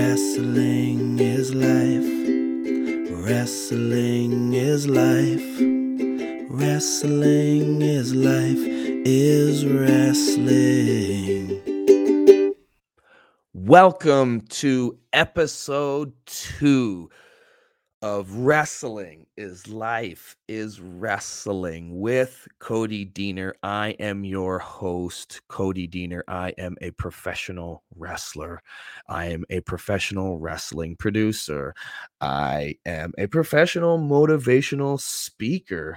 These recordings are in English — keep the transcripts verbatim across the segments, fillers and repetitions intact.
Wrestling is life. Wrestling is life. Wrestling is life is wrestling. Welcome to episode two of Wrestling is Life is Wrestling with Cody Deaner. I am your host, Cody Deaner. I am a professional wrestler. I am a professional wrestling producer. I am a professional motivational speaker.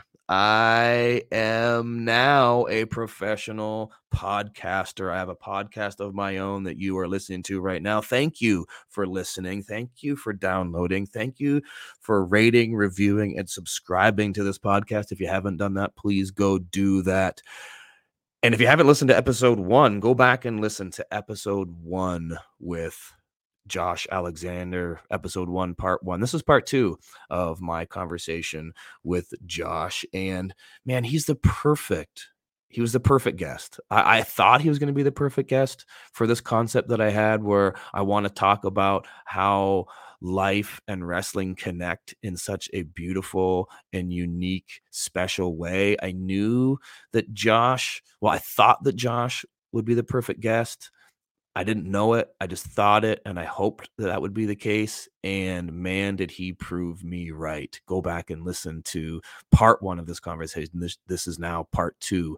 I am now a professional podcaster. I have a podcast of my own that you are listening to right now. Thank you for listening. Thank you for downloading. Thank you for rating, reviewing, and subscribing to this podcast. If you haven't done that, please go do that. And if you haven't listened to episode one, go back and listen to episode one with Josh Alexander, episode one, part one. This is part two of my conversation with Josh. And man, he's the perfect, he was the perfect guest. I, I thought he was going to be the perfect guest for this concept that I had where I want to talk about how life and wrestling connect in such a beautiful and unique, special way. I knew that Josh, well, I thought that Josh would be the perfect guest. I didn't know it. I just thought it, and I hoped that that would be the case. And man, did he prove me right. Go back and listen to part one of this conversation. This, this is now part two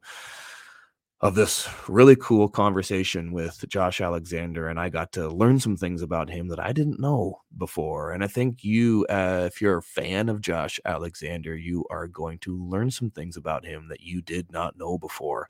of this really cool conversation with Josh Alexander. And I got to learn some things about him that I didn't know before. And I think you, uh, if you're a fan of Josh Alexander, you are going to learn some things about him that you did not know before.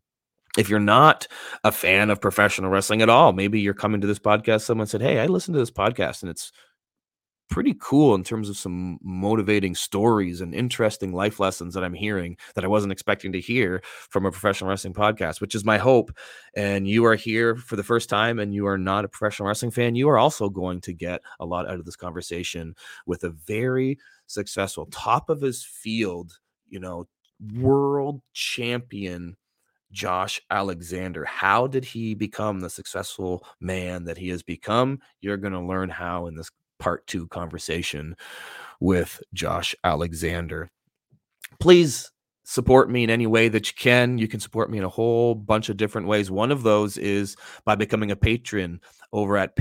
If you're not a fan of professional wrestling at all, maybe you're coming to this podcast, someone said, hey, I listened to this podcast and it's pretty cool in terms of some motivating stories and interesting life lessons that I'm hearing that I wasn't expecting to hear from a professional wrestling podcast, which is my hope. And you are here for the first time and you are not a professional wrestling fan, you are also going to get a lot out of this conversation with a very successful, top of his field, you know, world champion Josh Alexander. How did he become the successful man that he has become? You're going to learn how in this part two conversation with Josh Alexander. Please support me in any way that you can. You can support me in a whole bunch of different ways. One of those is by becoming a patron over at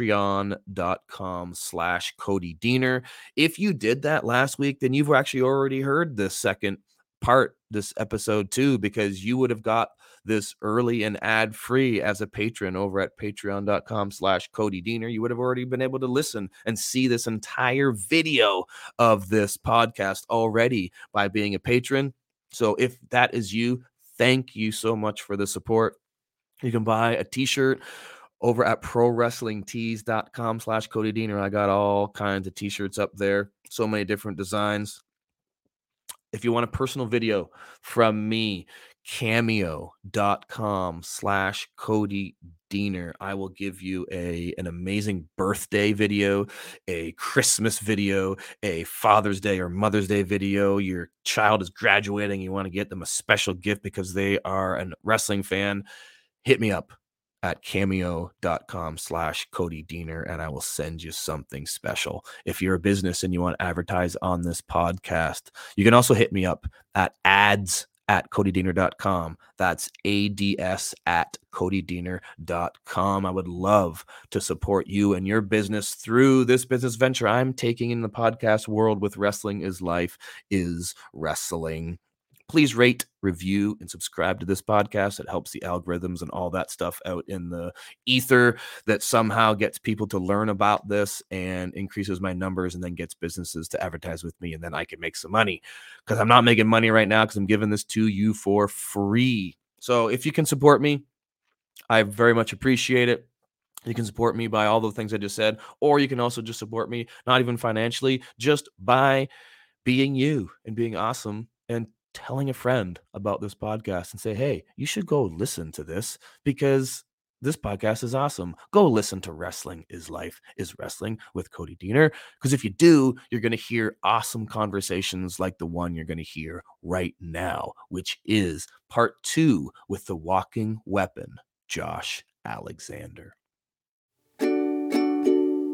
patreon.com slash Cody Deaner. If you did that last week, then you've actually already heard the second part, this episode two, because you would have got this early and ad free as a patron over at patreon.com slash Cody Deaner. You would have already been able to listen and see this entire video of this podcast already by being a patron. So if that is you, thank you so much for the support. You can buy a t-shirt over at pro wrestling tees dot com slash Cody Deaner. I got all kinds of t-shirts up there, so many different designs. If you want a personal video from me, cameo.com slash Cody Deaner. I will give you a an amazing birthday video, a Christmas video, a Father's Day or Mother's Day video. Your child is graduating. You want to get them a special gift because they are a wrestling fan. Hit me up at cameo.com slash Cody Deaner, and I will send you something special. If you're a business and you want to advertise on this podcast, you can also hit me up at ads at cody deaner dot com. That's ads at cody deaner dot com. I would love to support you and your business through this business venture I'm taking in the podcast world with Wrestling is Life is Wrestling. Please rate, review, and subscribe to this podcast. It helps the algorithms and all that stuff out in the ether that somehow gets people to learn about this and increases my numbers and then gets businesses to advertise with me. And then I can make some money because I'm not making money right now because I'm giving this to you for free. So if you can support me, I very much appreciate it. You can support me by all the things I just said, or you can also just support me, not even financially, just by being you and being awesome and telling a friend about this podcast and say, hey, you should go listen to this because this podcast is awesome. Go listen to Wrestling is Life is Wrestling with Cody Deaner. Because if you do, you're going to hear awesome conversations like the one you're going to hear right now, which is part two with the walking weapon, Josh Alexander.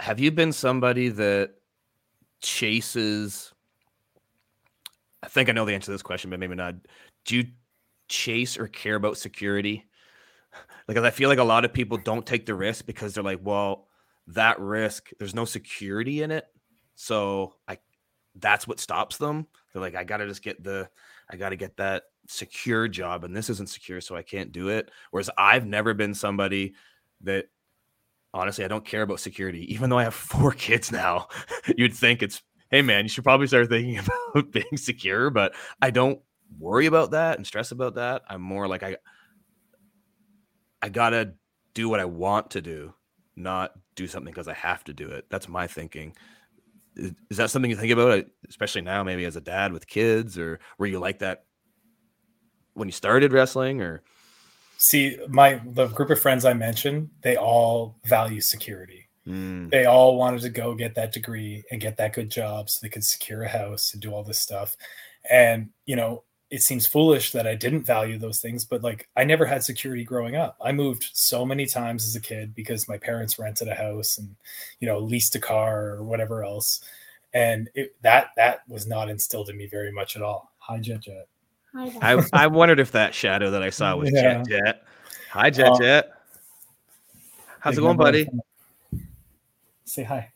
have you been somebody that chases, I think I know the answer to this question, but maybe not. Do you chase or care about security? Because I feel like a lot of people don't take the risk because they're like, well, that risk, there's no security in it. So I, that's what stops them. They're like, I got to just get the, I got to get that secure job, and this isn't secure, so I can't do it. Whereas I've never been somebody that, honestly, I don't care about security. Even though I have four kids now, you'd think it's, hey man, you should probably start thinking about being secure, but I don't worry about that and stress about that. I'm more like, I, I gotta do what I want to do, not do something because I have to do it. That's my thinking. Is, is that something you think about, especially now, maybe as a dad with kids, or were you like that when you started wrestling? Or see, my the group of friends I mentioned, they all value security. mm. They all wanted to go get that degree and get that good job so they could secure a house and do all this stuff. And, you know, it seems foolish that I didn't value those things, but like I never had security growing up. I moved so many times as a kid because my parents rented a house and, you know, leased a car or whatever else. And it, that, that was not instilled in me very much at all. Hi, Jet Jet. Hi, I, I wondered if that shadow that I saw was Yeah. Jet Jet. Hi, Jet Um, Jet. How's it Big going, number buddy? of- Say hi.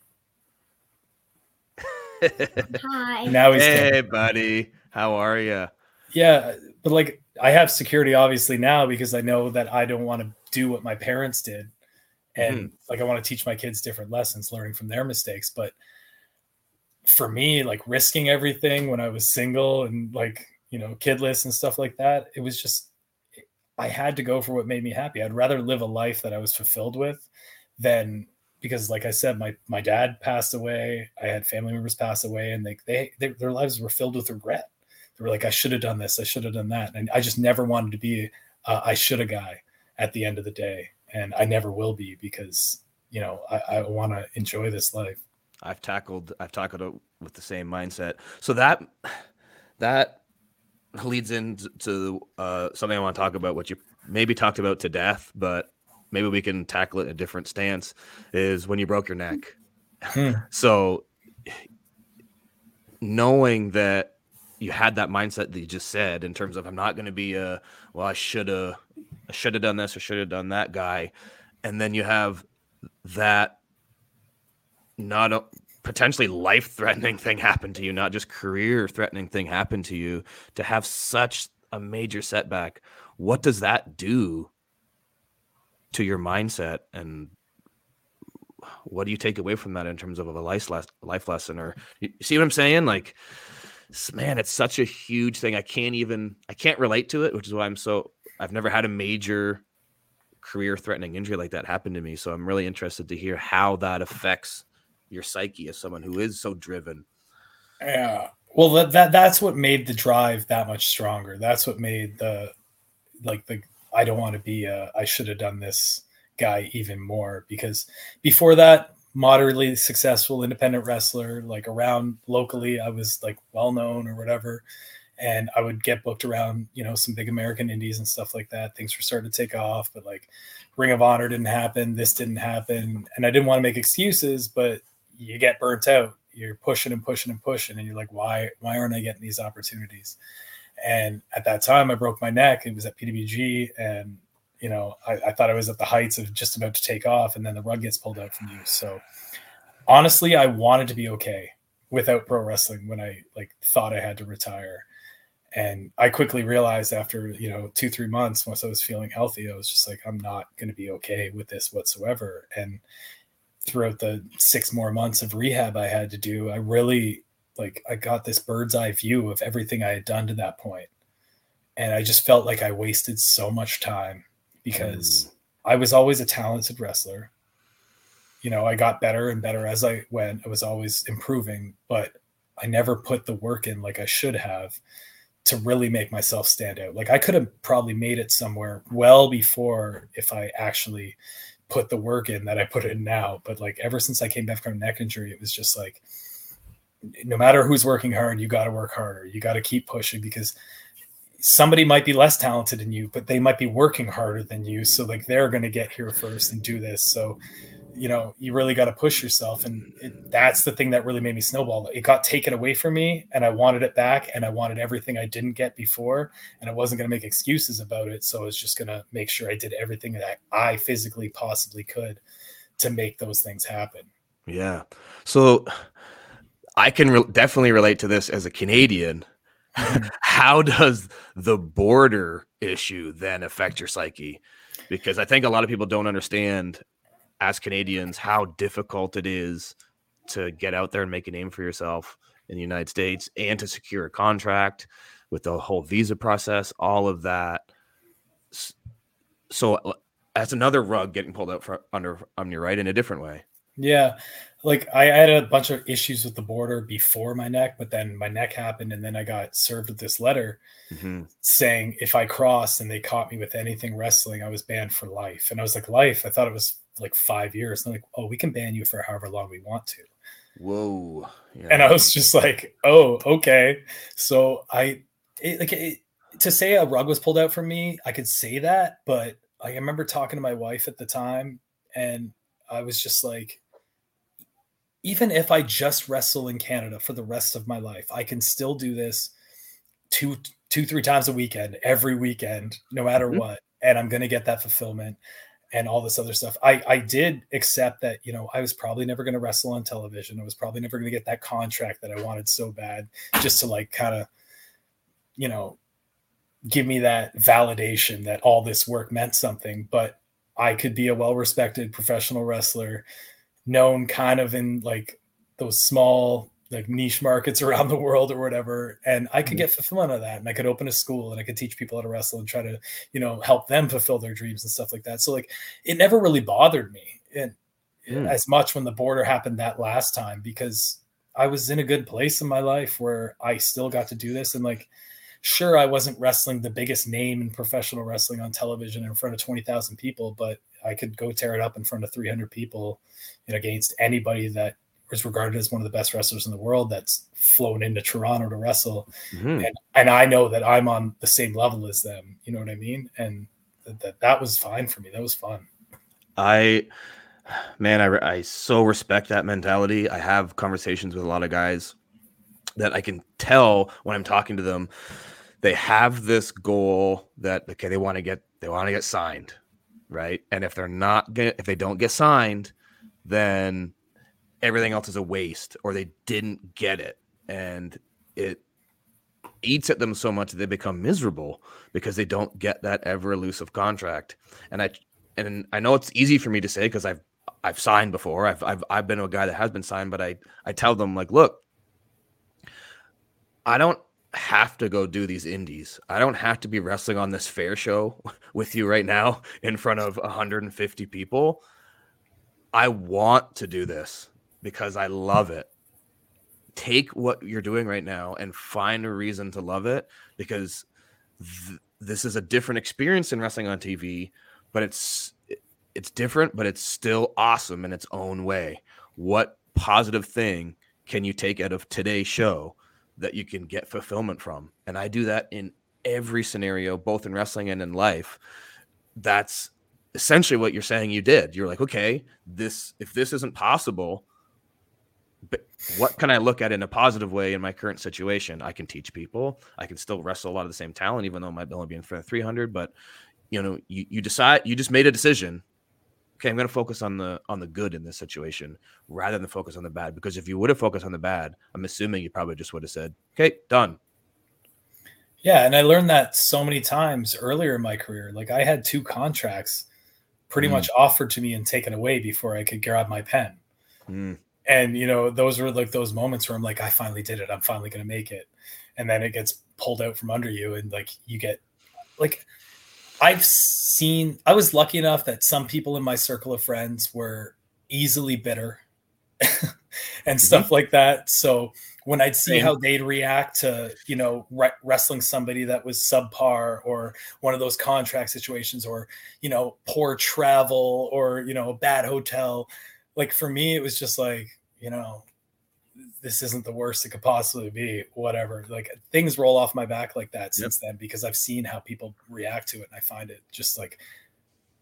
Hi. Now he's Hey, dead. buddy. How are you? Yeah, but like I have security obviously now because I know that I don't want to do what my parents did. And Mhm. like I want to teach my kids different lessons, learning from their mistakes. But for me, like risking everything when I was single and like, you know, kidless and stuff like that, it was just, I had to go for what made me happy. I'd rather live a life that I was fulfilled with than, because like I said, my, my dad passed away. I had family members pass away, and they, they, they their lives were filled with regret. They were like, I should have done this. I should have done that. And I just never wanted to be a I should have guy at the end of the day. And I never will be because, you know, I, I want to enjoy this life. I've tackled I've tackled it with the same mindset. So that that leads into uh, something I want to talk about, which you maybe talked about to death, but maybe we can tackle it in a different stance, is when you broke your neck. Hmm. So knowing that you had that mindset that you just said in terms of, I'm not going to be a, well, I should have, I should have done this or should have done that guy. And then you have that not a potentially life-threatening thing happen to you, not just career-threatening thing happen to you, to have such a major setback. What does that do to your mindset, and what do you take away from that in terms of a life life lesson? Or you see what I'm saying? Like, man, it's such a huge thing. I can't even, I can't relate to it, which is why I'm so, I've never had a major career-threatening injury like that happen to me. So I'm really interested to hear how that affects your psyche as someone who is so driven. Yeah. Well, that, that that's what made the drive that much stronger. That's what made the, like the, I don't want to be a, I should have done this guy even more, because before that, moderately successful independent wrestler, like around locally, I was like well-known or whatever. And I would get booked around, you know, some big American indies and stuff like that. Things were starting to take off, but like Ring of Honor didn't happen. This didn't happen. And I didn't want to make excuses, but you get burnt out. You're pushing and pushing and pushing. And you're like, why, why aren't I getting these opportunities? And at that time I broke my neck. It was at P W G. And, you know, I, I thought I was at the heights of just about to take off, and then the rug gets pulled out from you. So honestly, I wanted to be okay without pro wrestling when I like thought I had to retire. And I quickly realized after, you know, two, three months, once I was feeling healthy, I was just like, I'm not going to be okay with this whatsoever. And throughout the six more months of rehab I had to do, I really like, I got this bird's eye view of everything I had done to that point. And I just felt like I wasted so much time, because mm. I was always a talented wrestler. You know, I got better and better as I went. I was always improving, but I never put the work in like I should have to really make myself stand out. Like I could have probably made it somewhere well before if I actually put the work in that I put in now. But like ever since I came back from a neck injury, it was just like, no matter who's working hard, you got to work harder. You got to keep pushing, because somebody might be less talented than you, but they might be working harder than you. So like they're going to get here first and do this. So you know, you really got to push yourself. And it, that's the thing that really made me snowball. It got taken away from me and I wanted it back, and I wanted everything I didn't get before, and I wasn't going to make excuses about it. So I was just going to make sure I did everything that I physically possibly could to make those things happen. Yeah. So I can re- definitely relate to this as a Canadian. How does the border issue then affect your psyche? Because I think a lot of people don't understand as Canadians how difficult it is to get out there and make a name for yourself in the United States and to secure a contract with the whole visa process, all of that. So that's another rug getting pulled out from under on your right in a different way. Yeah. Like I had a bunch of issues with the border before my neck, but then my neck happened, and then I got served with this letter mm-hmm. saying if I crossed and they caught me with anything wrestling, I was banned for life. And I was like, life? I thought it was like five years. And they're like, oh, we can ban you for however long we want to. Whoa. Yeah. And I was just like, oh, okay. So I it, like it, to say a rug was pulled out from me, I could say that, but I remember talking to my wife at the time, and I was just like, even if I just wrestle in Canada for the rest of my life, I can still do this two, two, three times a weekend, every weekend, no matter mm-hmm. what. And I'm going to get that fulfillment and all this other stuff. I, I did accept that, you know, I was probably never going to wrestle on television. I was probably never going to get that contract that I wanted so bad, just to like kind of, you know, give me that validation that all this work meant something. But I could be a well-respected professional wrestler, known kind of in like those small like niche markets around the world or whatever. And I could get fulfillment of that. And I could open a school and I could teach people how to wrestle and try to, you know, help them fulfill their dreams and stuff like that. So like, it never really bothered me and mm. as much when the border happened that last time, because I was in a good place in my life where I still got to do this. And like, sure, I wasn't wrestling the biggest name in professional wrestling on television in front of twenty thousand people, but I could go tear it up in front of three hundred people, you know, against anybody that was regarded as one of the best wrestlers in the world that's flown into Toronto to wrestle. Mm-hmm. And, and I know that I'm on the same level as them. You know what I mean? And that, that, that was fine for me. That was fun. I, man, I, I so respect that mentality. I have conversations with a lot of guys that I can tell when I'm talking to them, they have this goal that, okay, they want to get, they want to get signed. Right. And if they're not get, if they don't get signed, then everything else is a waste, or they didn't get it. And it eats at them so much that they become miserable because they don't get that ever elusive contract. And I, and I know it's easy for me to say, cause I've, I've signed before. I've, I've, I've been a guy that has been signed, but I, I tell them like, look, I don't have to go do these indies. I don't have to be wrestling on this fair show with you right now in front of one hundred fifty people. I want to do this because I love it. Take what you're doing right now and find a reason to love it, because th- this is a different experience than wrestling on T V, but it's it's different, but it's still awesome in its own way. What positive thing can you take out of today's show that you can get fulfillment from? And I do that in every scenario, both in wrestling and in life. That's essentially what you're saying you did. You're like, okay, this, if this isn't possible, but what can I look at in a positive way in my current situation? I can teach people. I can still wrestle a lot of the same talent, even though I might only be in front of three hundred, but you know, you, you decide, you just made a decision. Okay, I'm going to focus on the on the good in this situation rather than focus on the bad. Because if you would have focused on the bad, I'm assuming you probably just would have said, okay, done. Yeah, and I learned that so many times earlier in my career. Like I had two contracts pretty mm. much offered to me and taken away before I could grab my pen. Mm. And, you know, those were like those moments where I'm like, I finally did it. I'm finally going to make it. And then it gets pulled out from under you. And like, you get like, I've seen, I was lucky enough that some people in my circle of friends were easily bitter and stuff mm-hmm. like that. So when I'd see how they'd react to, you know, re- wrestling somebody that was subpar, or one of those contract situations, or, you know, poor travel, or, you know, bad hotel. Like for me, it was just like, you know, this isn't the worst it could possibly be, whatever. Like things roll off my back like that since yep. then, because I've seen how people react to it. And I find it just like,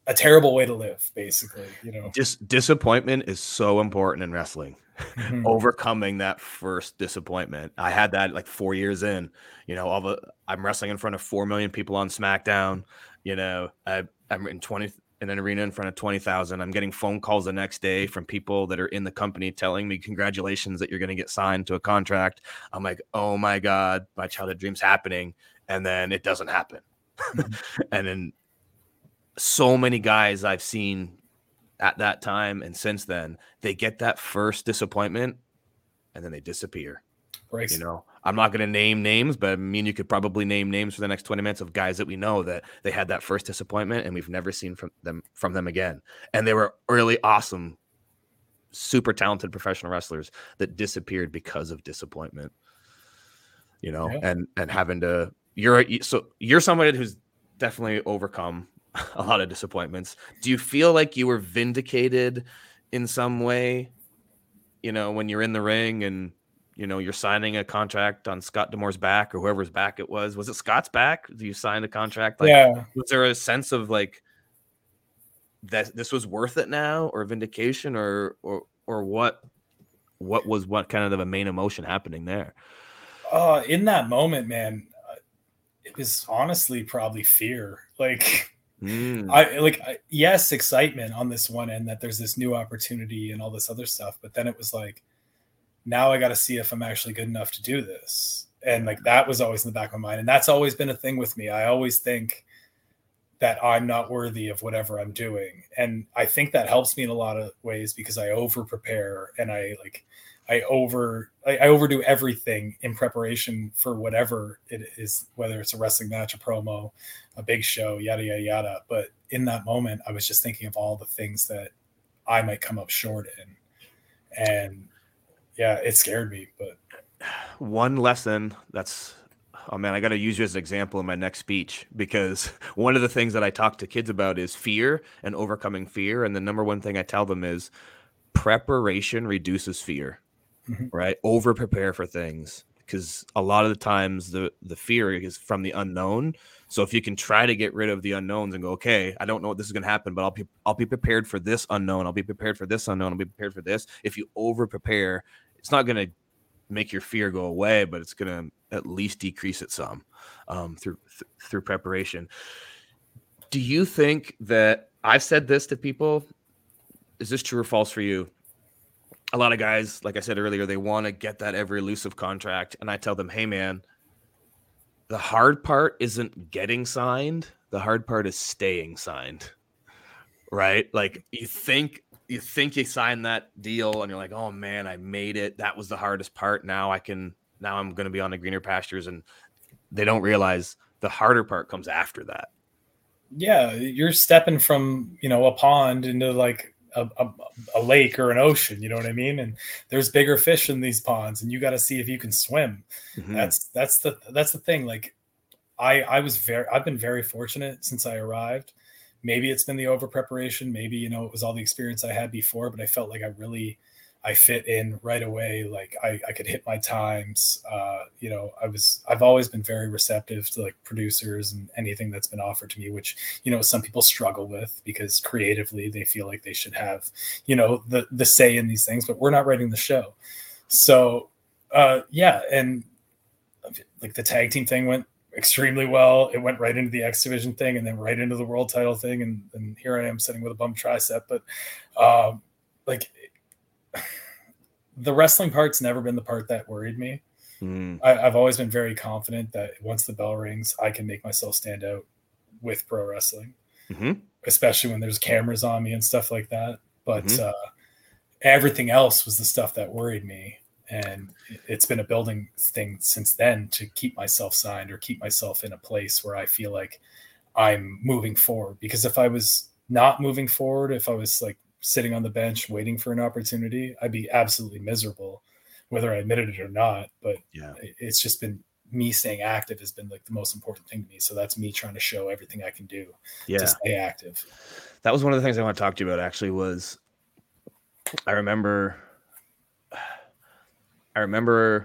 a terrible way to live, basically, you know. Dis- disappointment is so important in wrestling. Mhm. Overcoming that first disappointment. I had that like four years in, you know, all the, I'm wrestling in front of four million people on SmackDown. You know, I, I'm in twenty in an arena in front of twenty thousand. I'm getting phone calls the next day from people that are in the company telling me, congratulations that you're going to get signed to a contract. I'm like, oh my God, my childhood dream's happening. And then it doesn't happen. Mm-hmm. And then so many guys I've seen at that time and since then, they get that first disappointment and then they disappear. Right. You know, I'm not going to name names, but I mean, you could probably name names for the next twenty minutes of guys that we know that they had that first disappointment and we've never seen from them from them again. And they were really awesome, super talented professional wrestlers that disappeared because of disappointment. You know, Yeah. and and having to you're so you're somebody who's definitely overcome a lot of disappointments. Do you feel like you were vindicated in some way, you know, when you're in the ring and, you know, you're signing a contract on Scott D'Amore's back or whoever's back it was? Was it Scott's back? Do you sign a contract? Like, yeah. Was there a sense of like that this was worth it now, or vindication, or or or what? What was what kind of the main emotion happening there? Uh, in that moment, man, it was honestly probably fear. Like, Mm. I like, I, yes, excitement on this one end that there's this new opportunity and all this other stuff. But then it was like, now I got to see if I'm actually good enough to do this. And like, that was always in the back of my mind. And that's always been a thing with me. I always think that I'm not worthy of whatever I'm doing. And I think that helps me in a lot of ways because I over prepare and I like, I over, I, I overdo everything in preparation for whatever it is, whether it's a wrestling match, a promo, a big show, yada, yada, yada. But in that moment, I was just thinking of all the things that I might come up short in. And yeah, it scared me. But one lesson that's, oh man, I got to use you as an example in my next speech, because one of the things that I talk to kids about is fear and overcoming fear. And the number one thing I tell them is preparation reduces fear. Mm-hmm. Right? Over prepare for things, because a lot of the times the, the fear is from the unknown. So if you can try to get rid of the unknowns and go, okay, I don't know what this is going to happen, but I'll be, I'll be prepared for this unknown. I'll be prepared for this unknown. I'll be prepared for this. If you over prepare, it's not going to make your fear go away, but it's going to at least decrease it some um, through, th- through preparation. Do you think that I've said this to people? Is this true or false for you? A lot of guys, like I said earlier, they want to get that every elusive contract. And I tell them, hey, man, the hard part isn't getting signed. The hard part is staying signed, right? Like you think you think you signed that deal and you're like, oh, man, I made it. That was the hardest part. Now I can now I'm going to be on the greener pastures. And they don't realize the harder part comes after that. Yeah, you're stepping from, you know, a pond into like A, a, a lake or an ocean, you know what I mean? And there's bigger fish in these ponds, and you got to see if you can swim. Mm-hmm. That's that's the that's the thing. Like, I I was very I've been very fortunate since I arrived. Maybe it's been the over preparation. Maybe, you know, it was all the experience I had before, but I felt like I really I fit in right away. Like I, I could hit my times. Uh, you know, I was, I've always been very receptive to like producers and anything that's been offered to me, which, you know, some people struggle with because creatively they feel like they should have, you know, the, the say in these things, but we're not writing the show. So uh, yeah. And like the tag team thing went extremely well. It went right into the X Division thing and then right into the world title thing. And, and here I am sitting with a bum tricep, but um, like, the wrestling part's never been the part that worried me. Mm. I, I've always been very confident that once the bell rings, I can make myself stand out with pro wrestling, mm-hmm. especially when there's cameras on me and stuff like that. But mm-hmm. uh, everything else was the stuff that worried me. And it's been a building thing since then to keep myself signed or keep myself in a place where I feel like I'm moving forward. Because if I was not moving forward, if I was like, sitting on the bench waiting for an opportunity, I'd be absolutely miserable, whether I admitted it or not. But yeah, it's just been me staying active has been like the most important thing to me. So that's me trying to show everything I can do yeah. to stay active. That was one of the things I want to talk to you about actually was I remember, I remember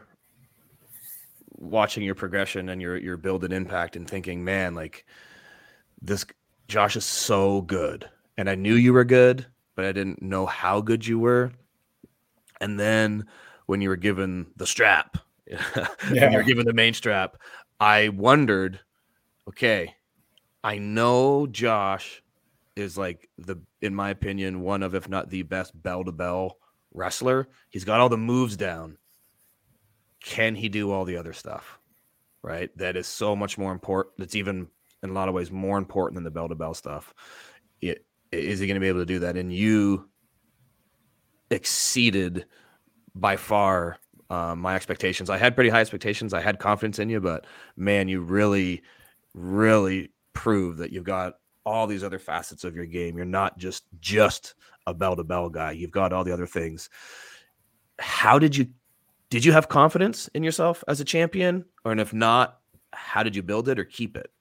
watching your progression and your, your build and impact and thinking, man, like this, Josh is so good. And I knew you were good, but I didn't know how good you were. And then when you were given the strap, yeah. when you were given the main strap, I wondered, okay, I know Josh is like the, in my opinion, one of, if not the best bell to bell wrestler. He's got all the moves down. Can he do all the other stuff? Right? That is so much more important. It's even in a lot of ways more important than the bell to bell stuff. It, is he going to be able to do that? And you exceeded by far um, my expectations. I had pretty high expectations. I had confidence in you, but man, you really, really proved that you've got all these other facets of your game. You're not just just a bell to bell guy. You've got all the other things. How did you did you have confidence in yourself as a champion? Or and if not, how did you build it or keep it?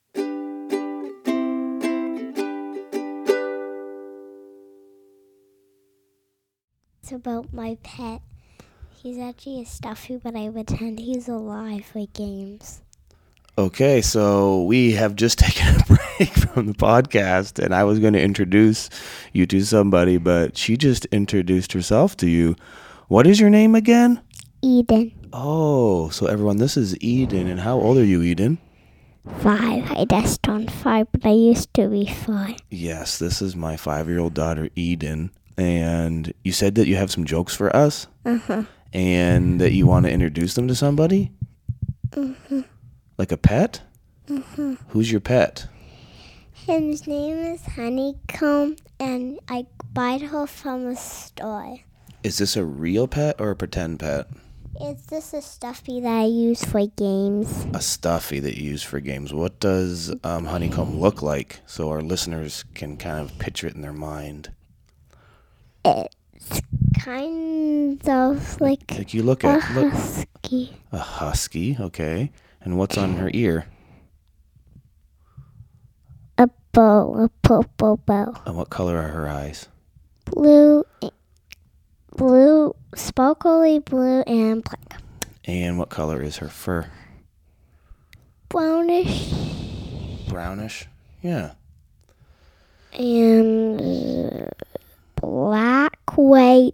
It's about my pet. He's actually a stuffy, but I pretend he's alive for games. Okay, so we have just taken a break from the podcast, and I was going to introduce you to somebody, but she just introduced herself to you. What is your name again? Eden. Oh, so everyone, this is Eden, and how old are you, Eden? Five. I just turned five, but I used to be five. Yes, this is my five-year-old daughter, Eden, and you said that you have some jokes for us? Uh-huh. And that you want to introduce them to somebody? Mm-hmm. Like a pet? Mm-hmm. Who's your pet? His name is Honeycomb, and I bought her from a store. Is this a real pet or a pretend pet? It's just a stuffy that I use for games. A stuffy that you use for games. What does um, Honeycomb look like so our listeners can kind of picture it in their mind? It's kind of like, Like you look a at look, husky. a husky, okay. And what's on her ear? A bow, a purple bow. And what color are her eyes? Blue, blue, sparkly blue, and black. And what color is her fur? Brownish. Brownish? Yeah. And uh, black, white.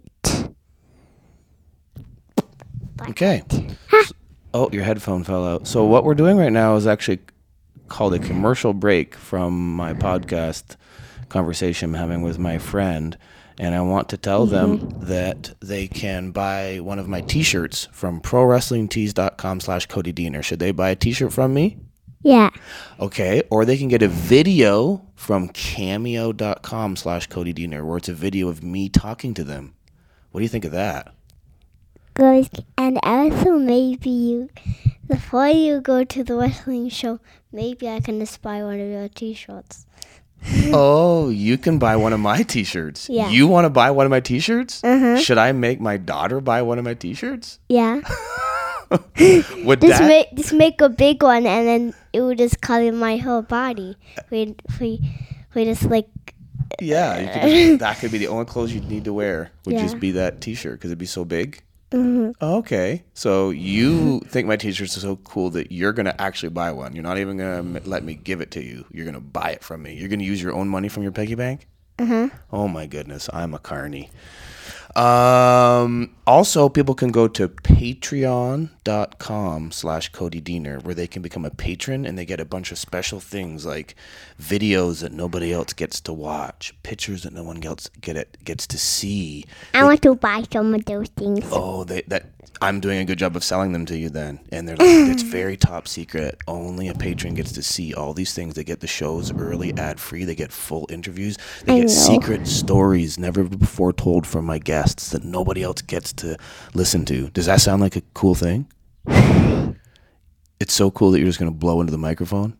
Black, Okay. white. Oh, your headphone fell out. So what we're doing right now is actually called a commercial break from my podcast conversation I'm having with my friend. And I want to tell them that they can buy one of my t-shirts from pro wrestling tees dot com slash Cody Diener. Should they buy a t-shirt from me? Yeah. Okay. Or they can get a video from cameo dot com slash Cody Diener, where it's a video of me talking to them. What do you think of that? Good. And also maybe you, before you go to the wrestling show, maybe I can just buy one of your t-shirts. Oh, you can buy one of my t-shirts. Yeah. You want to buy one of my t-shirts? Uh-huh. Should I make my daughter buy one of my t-shirts? Yeah. Would Just that... make just make a big one, and then it would just cover my whole body. We we we just like. Yeah, you could just, that could be the only clothes you'd need to wear. Would Yeah. just be that t-shirt because it'd be so big. Mm-hmm. Okay, so you think my t-shirts are so cool that you're gonna actually buy one. You're not even gonna let me give it to you. You're gonna buy it from me. You're gonna use your own money from your piggy bank. Uh-huh. Oh my goodness, I'm a carny. Um, also, people can go to patreon dot com slash Cody Diener, where they can become a patron and they get a bunch of special things like videos that nobody else gets to watch, pictures that no one else get it, gets to see. I want to buy some of those things. Oh, they, that I'm doing a good job of selling them to you then. And they're like, it's very top secret. Only a patron gets to see all these things. They get the shows early, ad-free. They get full interviews. They I get know. secret stories never before told from my guests that nobody else gets to listen to. Does that sound like a cool thing? It's so cool that you're just going to blow into the microphone?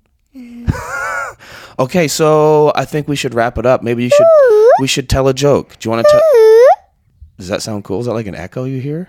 Okay, so I think we should wrap it up. Maybe you should we should tell a joke. Do you want to tell? Does that sound cool? Is that like an echo you hear?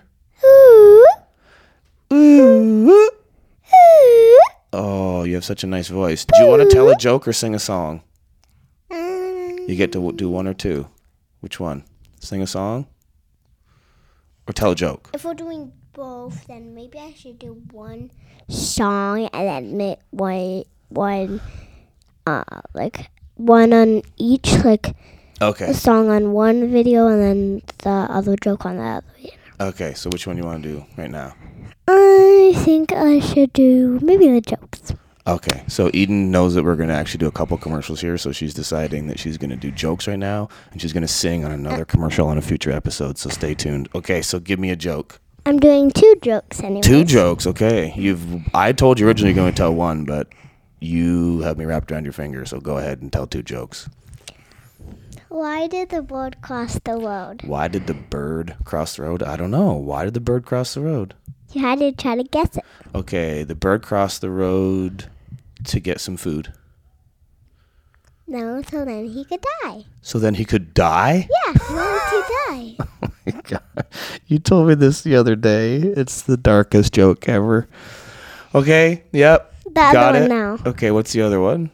Oh, you have such a nice voice. Do you want to tell a joke or sing a song? You get to do one or two. Which one? Sing a song? Or tell a joke? If we're doing both, then maybe I should do one song and then make one one uh like one on each, like Okay. a song on one video and then the other joke on the other video. Okay, so which one you want to do right now? I think I should do maybe the jokes. Okay, so Eden knows that we're going to actually do a couple commercials here, so she's deciding that she's going to do jokes right now, and she's going to sing on another commercial on a future episode, so stay tuned. Okay, so give me a joke. I'm doing two jokes anyway. Two jokes, okay. You've I told you originally you're going to tell one, but you have me wrapped around your finger, so go ahead and tell two jokes. Why did the bird cross the road? Why did the bird cross the road? I don't know. Why did the bird cross the road? You had to try to guess it. Okay, the bird crossed the road to get some food. No, so then he could die. So then he could die? Yeah, he wanted to die. Oh my God. You told me this the other day. It's the darkest joke ever. Okay, yep. The Got other it. one now. Okay, what's the other one?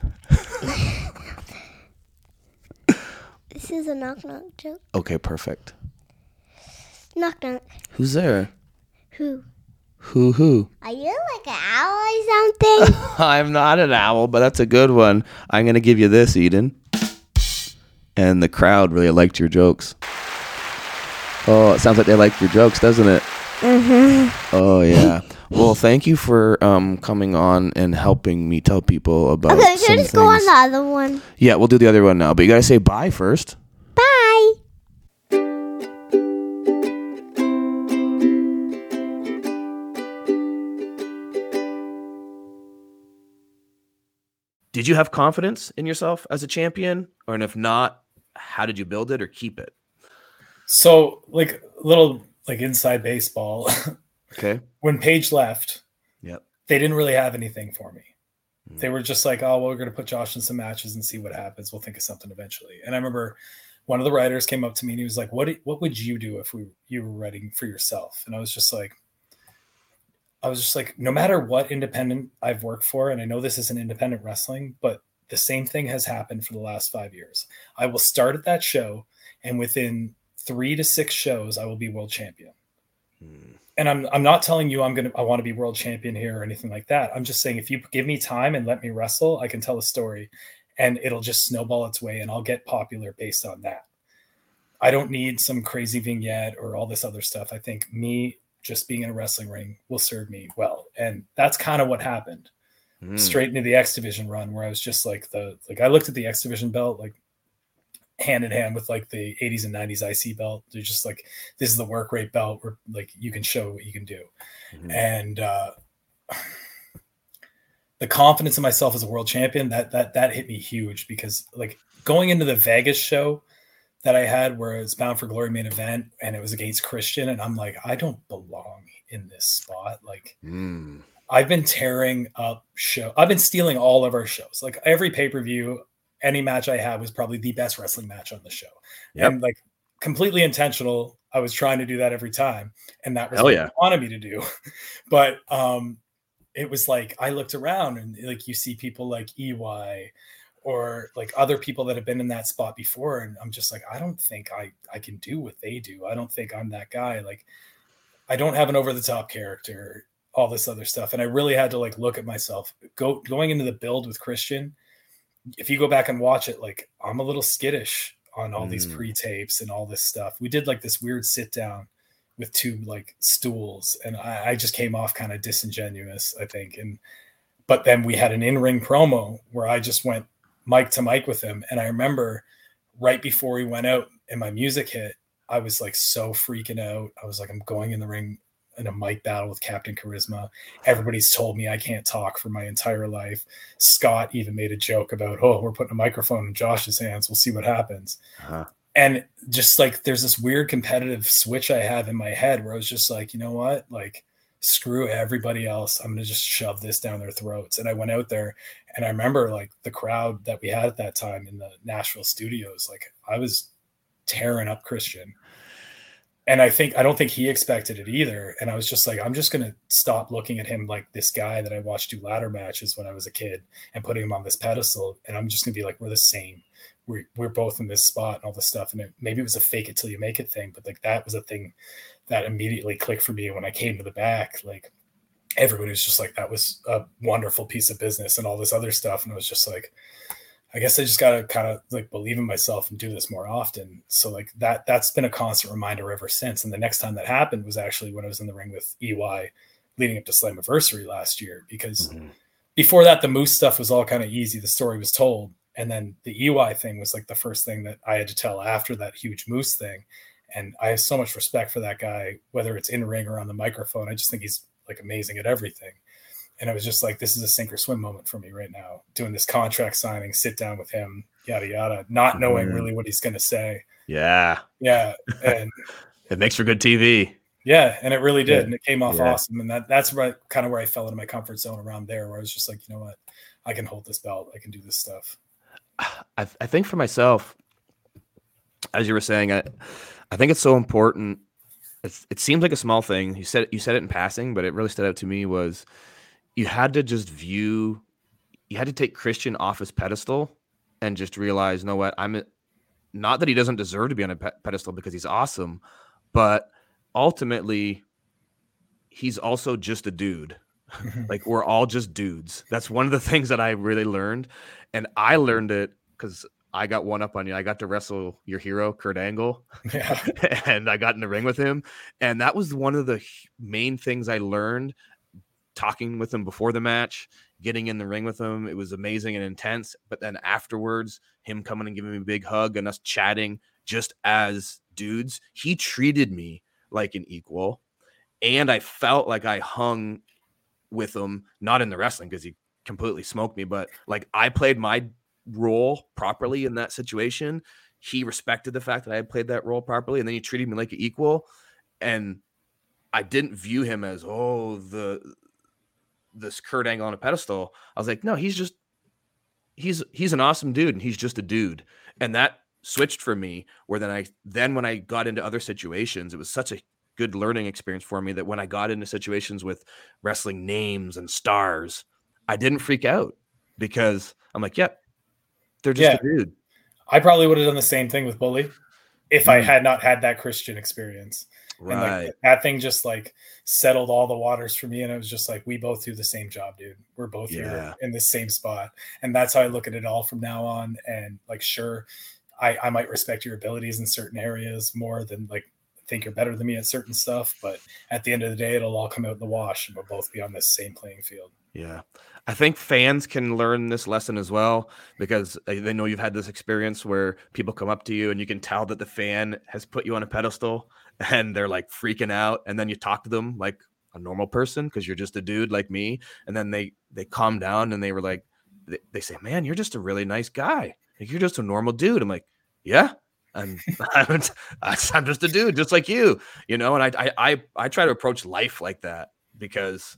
This is a knock knock joke. Okay, perfect. Knock knock. Who's there? Who? Who, who? Are you like an owl or something? I'm not an owl, but that's a good one. I'm going to give you this, Eden. And the crowd really liked your jokes. Oh, it sounds like they liked your jokes, doesn't it? Mm-hmm. Oh, yeah. Well, thank you for um, coming on and helping me tell people about Okay, some can I just go on things. the other one? Yeah, we'll do the other one now. But you got to say bye first. Bye. Did you have confidence in yourself as a champion? Or and if not, how did you build it or keep it? So, like, little, like, inside baseball. Okay. When Paige left, Yep. they didn't really have anything for me. They were just like, oh, well, we're going to put Josh in some matches and see what happens. We'll think of something eventually. And I remember one of the writers came up to me and he was like, what, do- what would you do if we, you were writing for yourself? And I was just like, I was just like, no matter what independent I've worked for, and I know this isn't independent wrestling, but the same thing has happened for the last five years. I will start at that show, and within three to six shows, I will be world champion. Hmm. And I'm I'm not telling you I'm gonna I want to be world champion here or anything like that. I'm just saying if you give me time and let me wrestle, I can tell a story, and it'll just snowball its way, and I'll get popular based on that. I don't need some crazy vignette or all this other stuff. I think me just being in a wrestling ring will serve me well, and that's kind of what happened. Hmm. Straight into the X Division run, where I was just like the like I looked at the X Division belt like hand in hand with like the eighties and nineties I C belt. They're just like, this is the work rate belt where like you can show what you can do. Mhm. And uh, the confidence in myself as a world champion, that that that hit me huge, because like going into the Vegas show that I had where it's Bound for Glory main event and it was against Christian, and I'm like, I don't belong in this spot. Like Hmm. I've been tearing up show. I've been stealing all of our shows. Like every pay-per-view, any match I had was probably the best wrestling match on the show. Yep. And like completely intentional. I was trying to do that every time. And that was Hell what yeah. they wanted me to do. But um, it was like, I looked around and like, you see people like E Y or like other people that have been in that spot before. And I'm just like, I don't think I, I can do what they do. I don't think I'm that guy. Like I don't have an over the top character, all this other stuff. And I really had to like look at myself go going into the build with Christian. If you go back and watch it, like I'm a little skittish on all mm. these pre-tapes and all this stuff. We did like this weird sit down with two like stools, and I, I just came off kind of disingenuous, I think. And but then we had an in-ring promo where I just went mic to mic with him. And I remember right before he went out and my music hit, I was like so freaking out. I was like, I'm going in the ring in a mic battle with Captain Charisma. Everybody's told me I can't talk for my entire life. Scott even made a joke about, oh, we're putting a microphone in Josh's hands. We'll see what happens. Uh-huh. And just like, there's this weird competitive switch I have in my head where I was just like, you know what? Like, screw everybody else. I'm going to just shove this down their throats. And I went out there, and I remember like the crowd that we had at that time in the Nashville studios, like I was tearing up Christian. And I think, I don't think he expected it either. And I was just like, I'm just going to stop looking at him like this guy that I watched do ladder matches when I was a kid and putting him on this pedestal. And I'm just going to be like, we're the same. We're, we're both in this spot and all this stuff. And it, maybe it was a fake it till you make it thing, but like that was a thing that immediately clicked for me. When I came to the back, like everybody was just like, that was a wonderful piece of business and all this other stuff. And I was just like, I guess I just got to kind of like believe in myself and do this more often. So like that, that's been a constant reminder ever since. And the next time that happened was actually when I was in the ring with E Y leading up to Slammiversary last year, because mm-hmm. before that, the Moose stuff was all kind of easy. The story was told. And then the E Y thing was like the first thing that I had to tell after that huge Moose thing. And I have so much respect for that guy, whether it's in ring or on the microphone. I just think he's like amazing at everything. And it was just like, this is a sink or swim moment for me right now, doing this contract signing, sit down with him, yada, yada, not knowing mm. really what he's going to say. Yeah. Yeah. And it makes for good T V. Yeah. And it really did. Yeah. And it came off yeah. awesome. And that that's right, kind of where I fell into my comfort zone around there, where I was just like, you know what, I can hold this belt. I can do this stuff. I, I think for myself, as you were saying, I, I think it's so important. It's, it seems like a small thing. You said, you said it in passing, but it really stood out to me was, you had to just view, you had to take Christian off his pedestal and just realize, you know what, I'm not that he doesn't deserve to be on a pe- pedestal because he's awesome, but ultimately he's also just a dude. Like we're all just dudes. That's one of the things that I really learned. And I learned it because I got one up on you. I got to wrestle your hero, Kurt Angle, yeah. and I got in the ring with him. And that was one of the main things I learned talking with him before the match, getting in the ring with him. It was amazing and intense. But then afterwards, him coming and giving me a big hug and us chatting just as dudes, he treated me like an equal. And I felt like I hung with him, not in the wrestling because he completely smoked me, but like I played my role properly in that situation. He respected the fact that I had played that role properly. And then he treated me like an equal. And I didn't view him as, oh, the, this Kurt Angle on a pedestal. I was like, no, he's just, he's, he's an awesome dude and he's just a dude. And that switched for me where then I, then when I got into other situations, it was such a good learning experience for me that when I got into situations with wrestling names and stars, I didn't freak out because I'm like, yep, yeah, they're just yeah. a dude. I probably would have done the same thing with Bully if mm. I had not had that Christian experience. Right. And like, that thing just like settled all the waters for me. And it was just like, we both do the same job, dude. We're both yeah. here in the same spot. And that's how I look at it all from now on. And like, sure, I, I might respect your abilities in certain areas more than like think you're better than me at certain stuff. But at the end of the day, it'll all come out in the wash and we'll both be on the same playing field. Yeah. I think fans can learn this lesson as well because they know you've had this experience where people come up to you and you can tell that the fan has put you on a pedestal and they're like freaking out. And then you talk to them like a normal person because you're just a dude like me. And then they, they calm down and they were like, they, they say, man, you're just a really nice guy. Like, you're just a normal dude. I'm like, yeah, I'm, I'm, I'm just a dude, just like you, you know? And I, I, I, I try to approach life like that because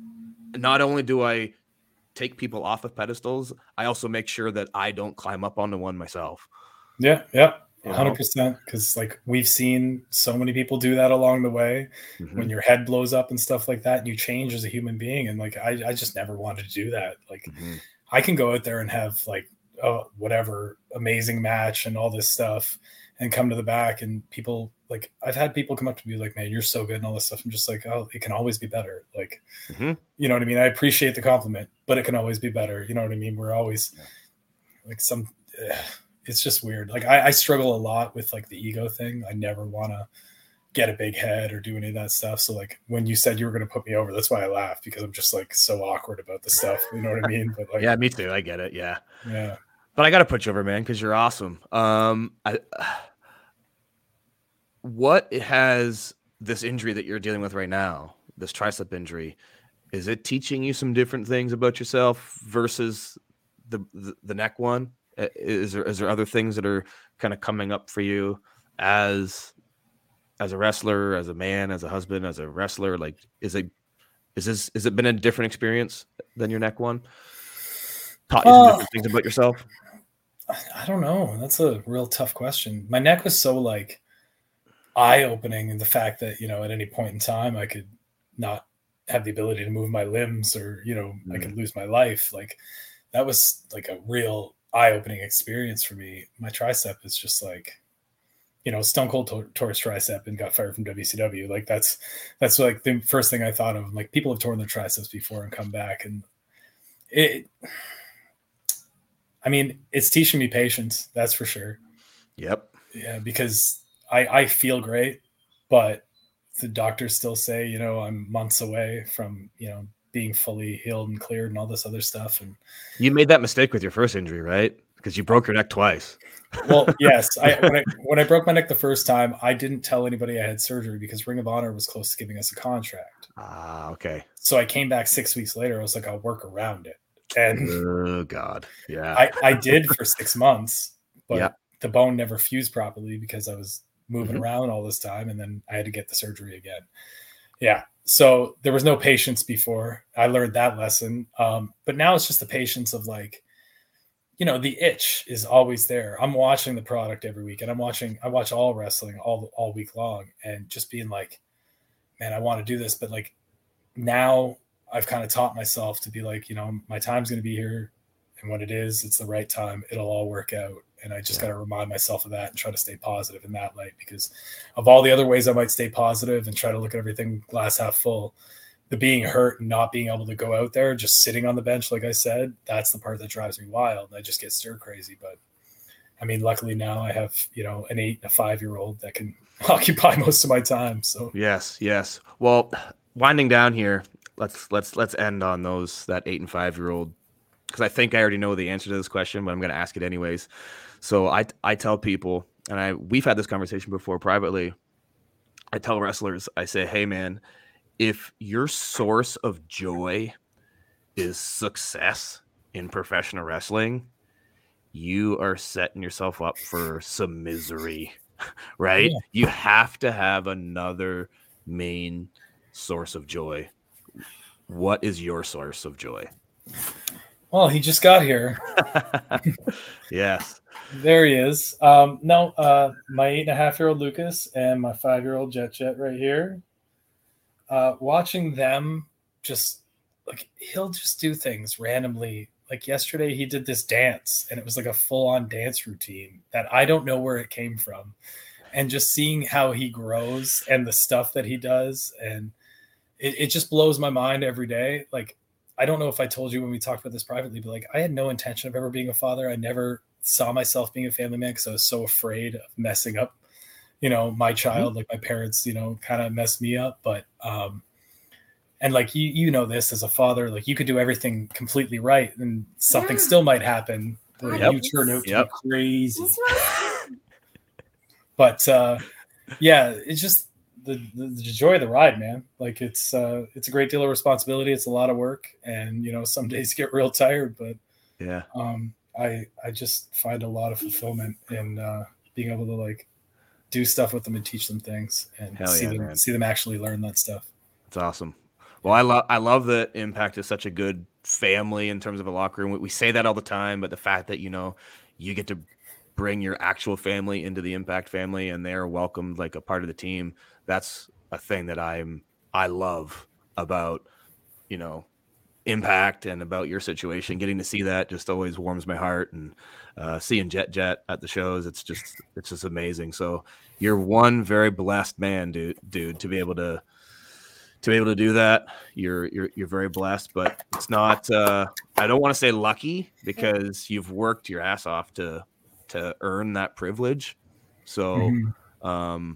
not only do I take people off of pedestals, I also make sure that I don't climb up onto one myself. Yeah. Yeah. one hundred percent. Because like we've seen so many people do that along the way mm-hmm. when your head blows up and stuff like that and you change as a human being. And like, I, I just never wanted to do that. Like mm-hmm. I can go out there and have like, oh, whatever amazing match and all this stuff and come to the back and people like, I've had people come up to me like, man, you're so good and all this stuff. I'm just like, oh, it can always be better. Like, mm-hmm. you know what I mean? I appreciate the compliment, but it can always be better. You know what I mean? We're always yeah. like some, ugh, it's just weird. Like I, I struggle a lot with like the ego thing. I never want to get a big head or do any of that stuff. So like when you said you were going to put me over, that's why I laughed because I'm just like so awkward about the stuff. You know what I mean? But like, yeah, me too. I get it. Yeah. Yeah. But I got to put you over, man, because you're awesome. Um, I, uh, what has this injury that you're dealing with right now, this tricep injury, is it teaching you some different things about yourself versus the the, the neck one? Is there is there other things that are kind of coming up for you as as a wrestler, as a man, as a husband, as a wrestler? Like, is it is this is it been a different experience than your neck one? Taught you some uh, different things about yourself? I don't know. That's a real tough question. My neck was so like eye-opening in the fact that, you know, at any point in time I could not have the ability to move my limbs or, you know, mm. I could lose my life. Like that was like a real eye-opening experience for me. My tricep is just like, you know, Stone Cold tore, tore his tricep and got fired from W C W. Like that's, that's like the first thing I thought of. Like people have torn their triceps before and come back. And it, I mean, it's teaching me patience. That's for sure. Yep. Yeah, because I, I feel great, but the doctors still say, you know, I'm months away from, you know, being fully healed and cleared and all this other stuff. And you made that mistake with your first injury, right? Because you broke your neck twice. Well, yes. I when, I when I broke my neck the first time, I didn't tell anybody I had surgery because Ring of Honor was close to giving us a contract. Ah, okay. So I came back six weeks later. I was like, I'll work around it. And oh God. Yeah. I, I did for six months, but yeah. the bone never fused properly because I was moving Mhm. around all this time, and then I had to get the surgery again. Yeah. So there was no patience before. I learned that lesson. Um, but now it's just the patience of like, you know, the itch is always there. I'm watching the product every week, and I'm watching, I watch all wrestling all, all week long, and just being like, man, I want to do this. But like now I've kind of taught myself to be like, you know, my time's going to be here. And when it is, it's the right time. It'll all work out. And I just Yeah. got to remind myself of that and try to stay positive in that light, because of all the other ways I might stay positive and try to look at everything glass half full, the being hurt and not being able to go out there, just sitting on the bench, like I said, that's the part that drives me wild. I just get stir crazy. But I mean, luckily now I have, you know, an eight and a five-year-old that can occupy most of my time. So Yes, yes. Well, winding down here, let's let's let's end on those that eight and five year old, because I think I already know the answer to this question, but I'm going to ask it anyways. So I I tell people, and I we've had this conversation before privately. I tell wrestlers, I say, hey man, if your source of joy is success in professional wrestling, you are setting yourself up for some misery, right? Yeah. You have to have another main source of joy. What is your source of joy? Well, he just got here. Yes. There he is. Um, no, uh, my eight and a half year old Lucas and my five year old Jet Jet right here. Uh, watching them just like, he'll just do things randomly. Like yesterday, he did this dance, and it was like a full on dance routine that I don't know where it came from. And just seeing how he grows and the stuff that he does, and it, it just blows my mind every day. Like, I don't know if I told you when we talked about this privately, but like I had no intention of ever being a father. I never saw myself being a family man because I was so afraid of messing up, you know, my child. Mm-hmm. Like my parents, you know, kind of messed me up. But um, and like you, you know, this as a father, like you could do everything completely right, and something yeah. still might happen where yep. you turn out to yep. be crazy. But uh, yeah, it's just. The, the, the joy of the ride, man. Like it's uh it's a great deal of responsibility. It's a lot of work, and you know, some days get real tired, but yeah, um I I just find a lot of fulfillment in uh being able to like do stuff with them and teach them things, and Hell see yeah, them man. see them actually learn that stuff. It's awesome. Well, I love I love that Impact is such a good family in terms of a locker room. We, we say that all the time, but the fact that, you know, you get to bring your actual family into the Impact family and they're welcomed like a part of the team. That's a thing that I'm, I love about, you know, Impact and about your situation. Getting to see that just always warms my heart, and uh, seeing Jet Jet at the shows, it's just, it's just amazing. So you're one very blessed man, dude, dude, to be able to, to be able to do that. You're, you're, you're very blessed, but it's not, uh, I don't want to say lucky, because you've worked your ass off to, to earn that privilege. So, mm-hmm. um,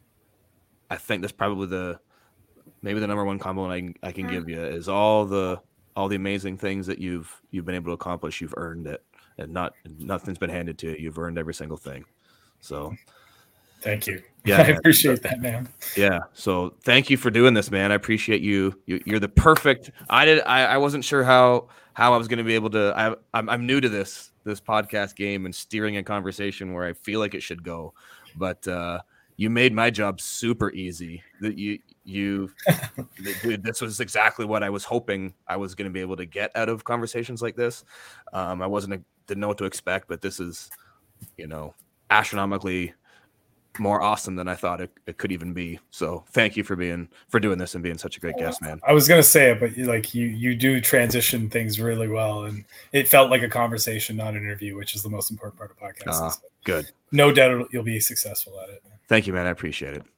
I think that's probably the, maybe the number one compliment I can, I can give you is all the, all the amazing things that you've, you've been able to accomplish. You've earned it, and not, nothing's been handed to you. You've earned every single thing. So thank you. Yeah, I appreciate that, man. Yeah. So thank you for doing this, man. I appreciate you. you you're the perfect, I did. I, I wasn't sure how, how I was going to be able to, I, I'm, I'm new to this, this podcast game and steering a conversation where I feel like it should go, but, uh, you made my job super easy. That you, you, dude, this was exactly what I was hoping I was going to be able to get out of conversations like this. Um, I wasn't, didn't know what to expect, but this is, you know, astronomically more awesome than I thought it, it could even be. So thank you for being, for doing this and being such a great guest, man. I was going to say it, but like you, you do transition things really well, and it felt like a conversation, not an interview, which is the most important part of podcasting. Uh, so good. No doubt you'll be successful at it. Thank you, man. I appreciate it.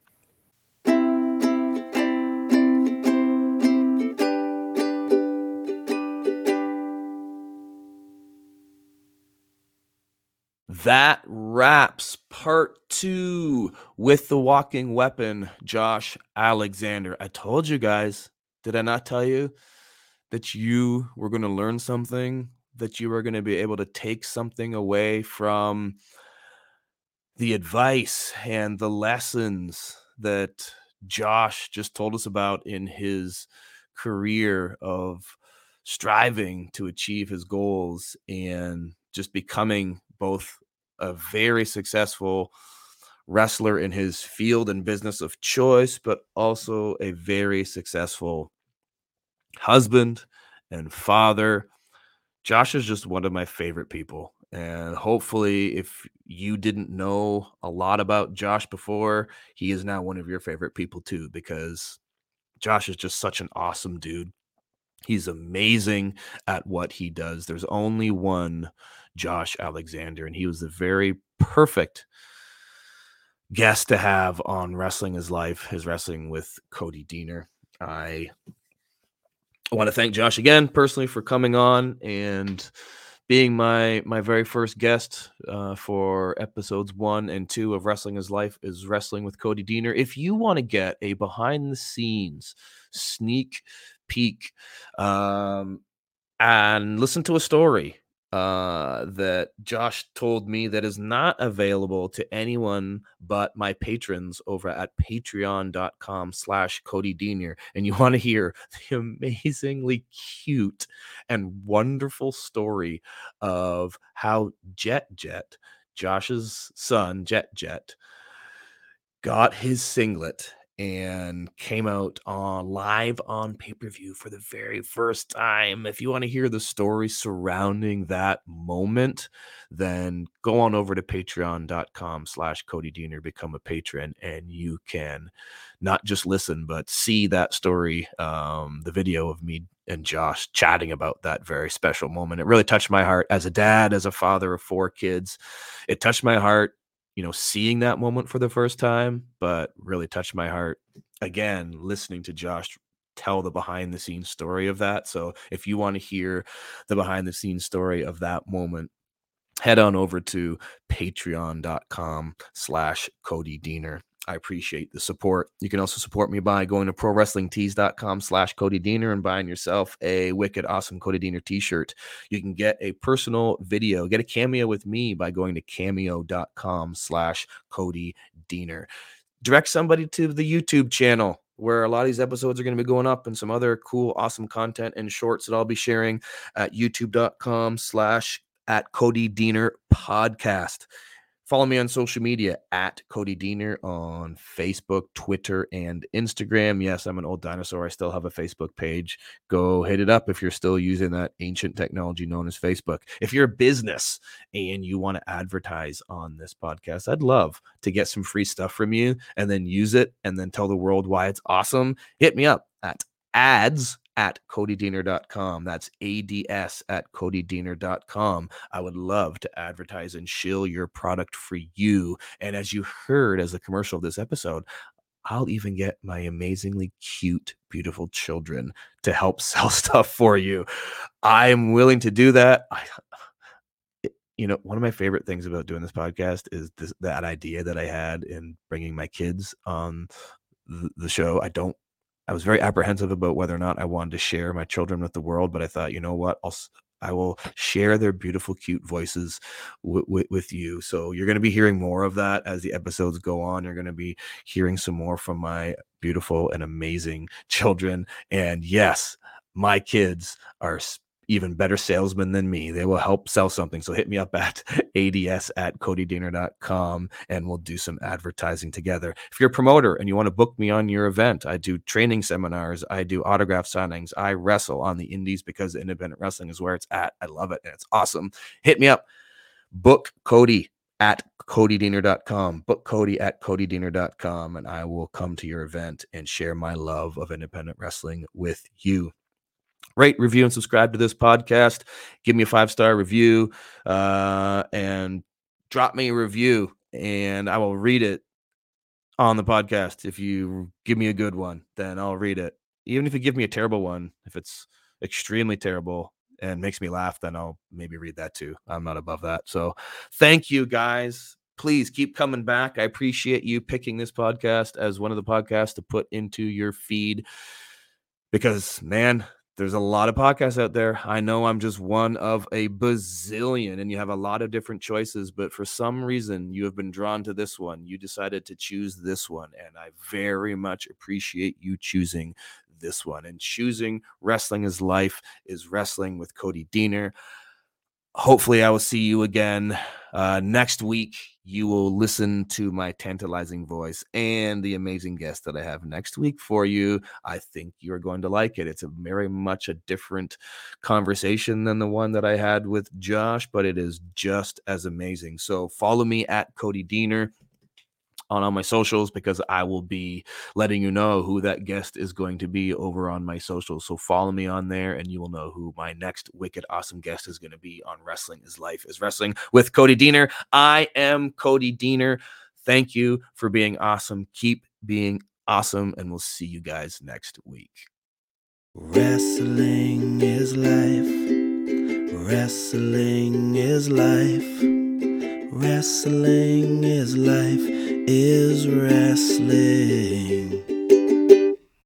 that wraps part two with the walking weapon, Josh Alexander. I told you guys, did I not tell you that you were going to learn something, that you were going to be able to take something away from the advice and the lessons that Josh just told us about in his career of striving to achieve his goals and just becoming both a very successful wrestler in his field and business of choice, but also a very successful husband and father. Josh is just one of my favorite people. And hopefully, if you didn't know a lot about Josh before, he is now one of your favorite people too, because Josh is just such an awesome dude. He's amazing at what he does. There's only one Josh Alexander, and he was the very perfect guest to have on Wrestling is Life, his Wrestling with Cody Deaner. I want to thank Josh again personally for coming on and being my my very first guest uh, for episodes one and two of Wrestling is Life is Wrestling with Cody Deaner. If you want to get a behind the scenes sneak peek um, and listen to a story uh, that Josh told me that is not available to anyone but my patrons over at patreon.com slash Cody Deaner. And you want to hear the amazingly cute and wonderful story of how Jet Jet, Josh's son, Jet Jet, got his singlet and came out on live on pay-per-view for the very first time. If you want to hear the story surrounding that moment, then go on over to patreon.com slash Cody Deaner, become a patron, and you can not just listen, but see that story, um, the video of me and Josh chatting about that very special moment. It really touched my heart as a dad, as a father of four kids. It touched my heart, you know, seeing that moment for the first time, but really touched my heart again, listening to Josh tell the behind the scenes story of that. So if you want to hear the behind the scenes story of that moment, head on over to patreon.com slash Cody Deaner. I appreciate the support. You can also support me by going to prowrestlingtees.com slash Cody Deaner and buying yourself a wicked awesome Cody Deaner t-shirt. You can get a personal video, get a cameo with me by going to cameo.com slash Cody Deaner. Direct somebody to the YouTube channel where a lot of these episodes are going to be going up and some other cool, awesome content and shorts that I'll be sharing at youtube.com slash at Cody Deaner podcast. Follow me on social media at Cody Deaner on Facebook, Twitter, and Instagram. Yes, I'm an old dinosaur. I still have a Facebook page. Go hit it up if you're still using that ancient technology known as Facebook. If you're a business and you want to advertise on this podcast, I'd love to get some free stuff from you and then use it and then tell the world why it's awesome. Hit me up at ads at Cody Deaner dot com. That's A D S at Cody Deaner dot com. I would love to advertise and shill your product for you. And as you heard as a commercial of this episode, I'll even get my amazingly cute, beautiful children to help sell stuff for you. I'm willing to do that. I, you know, one of my favorite things about doing this podcast is this, that idea that I had in bringing my kids on the, the show. I don't I was very apprehensive about whether or not I wanted to share my children with the world, but I thought, you know what, I'll, I will share their beautiful, cute voices w- w- with you. So you're going to be hearing more of that as the episodes go on. You're going to be hearing some more from my beautiful and amazing children. And yes, my kids are even better salesmen than me. They will help sell something. So hit me up at ads at Cody Deaner dot com and we'll do some advertising together. If you're a promoter and you want to book me on your event, I do training seminars. I do autograph signings. I wrestle on the indies because independent wrestling is where it's at. I love it. And it's awesome. Hit me up. Book Cody at Cody Deaner dot com. Book Cody at Cody Deaner dot com. And I will come to your event and share my love of independent wrestling with you. Rate, review, and subscribe to this podcast. Give me a five-star review uh, and drop me a review, and I will read it on the podcast. If you give me a good one, then I'll read it. Even if you give me a terrible one, if it's extremely terrible and makes me laugh, then I'll maybe read that too. I'm not above that. So thank you guys. Please keep coming back. I appreciate you picking this podcast as one of the podcasts to put into your feed, because, man, there's a lot of podcasts out there. I know I'm just one of a bazillion, and you have a lot of different choices, but for some reason you have been drawn to this one. You decided to choose this one, and I very much appreciate you choosing this one. And choosing Wrestling is Life is Wrestling with Cody Deaner. Hopefully I will see you again uh, next week. You will listen to my tantalizing voice and the amazing guest that I have next week for you. I think you're going to like it. It's a very much a different conversation than the one that I had with Josh, but it is just as amazing. So follow me at Cody Deaner on all my socials, because I will be letting you know who that guest is going to be over on my socials. So follow me on there and you will know who my next wicked awesome guest is going to be on Wrestling is Life is Wrestling with Cody Deaner. I am Cody Deaner. Thank you for being awesome. Keep being awesome, and we'll see you guys next week. Wrestling is life. Wrestling is life. Wrestling is life is wrestling.